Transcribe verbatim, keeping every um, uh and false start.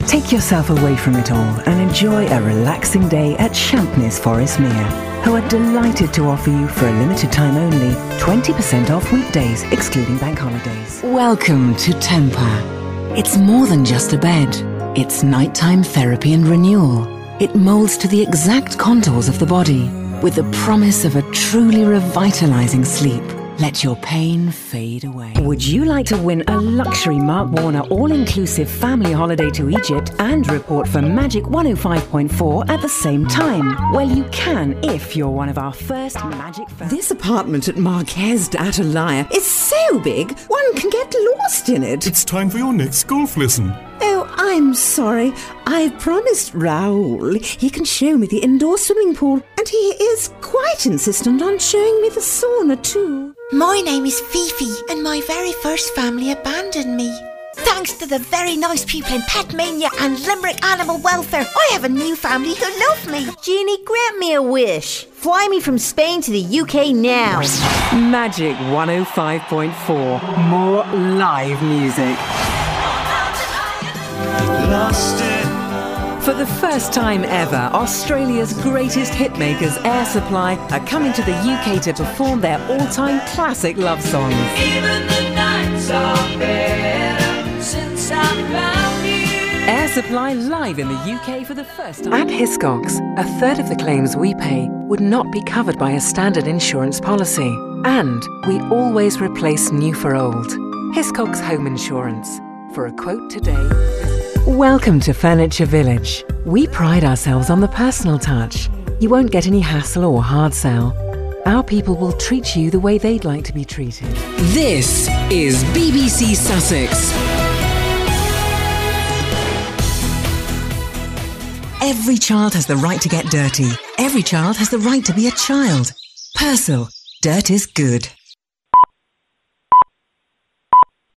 Take yourself away from it all and enjoy a relaxing day at Champneys Forest Mere, who are delighted to offer you, for a limited time only, twenty percent off weekdays, excluding bank holidays. Welcome to Tempa. It's more than just a bed. It's nighttime therapy and renewal. It molds to the exact contours of the body, with the promise of a truly revitalizing sleep. Let your pain fade away. Would you like to win a luxury Mark Warner all-inclusive family holiday to Egypt and report for Magic one oh five point four at the same time? Well, you can if you're one of our first Magic fans. This apartment at Marquez d'Atalaya is so big, one can get lost in it. It's time for your next golf lesson. Oh, I'm sorry. I've promised Raoul he can show me the indoor swimming pool, and he is quite insistent on showing me the sauna too. My name is Fifi, and my very first family abandoned me. Thanks to the very nice people in Petmania and Limerick Animal Welfare, I have a new family who love me. Jeannie, grant me a wish. Fly me from Spain to the U K now. Magic one oh five point four. More live music. Lost it. For the first time ever, Australia's greatest hitmakers, Air Supply, are coming to the U K to perform their all-time classic love songs. Even the nights are better since I found you. Air Supply live in the U K for the first time. At Hiscox, a third of the claims we pay would not be covered by a standard insurance policy. And we always replace new for old. Hiscox Home Insurance. For a quote today... Welcome to Furniture Village. We pride ourselves on the personal touch. You won't get any hassle or hard sell. Our people will treat you the way they'd like to be treated. This is B B C Sussex. Every child has the right to get dirty. Every child has the right to be a child. Persil. Dirt is good.